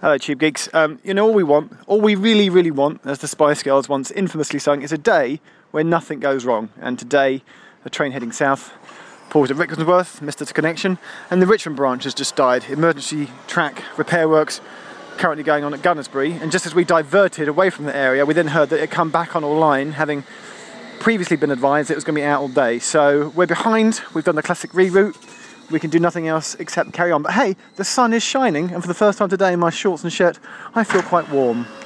Hello Tube Geeks. You know, all we really want, as the Spice Girls once infamously sung, is a day where nothing goes wrong. And today, a train heading south paused at Rickmansworth, missed its connection, and the Richmond branch has just died. Emergency track repair works currently going on at Gunnersbury, and just as we diverted away from the area, we then heard that it had come back on online, having previously been advised it was going to be out all day. So we're behind, we've done the classic reroute. We can do nothing else except carry on. But hey, the sun is shining, and for the first time today in my shorts and shirt, I feel quite warm.